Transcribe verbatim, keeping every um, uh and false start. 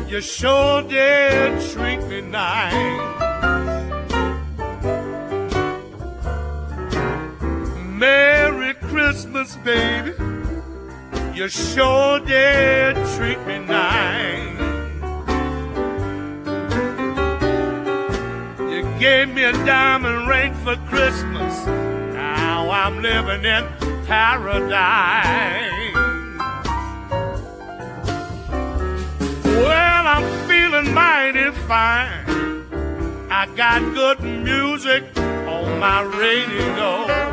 You sure did treat me nice. Merry Christmas, baby. You sure did treat me nice. You gave me a diamond ring for Christmas. Now I'm living in paradise. Well, I'm feeling mighty fine. I got good music on my radio.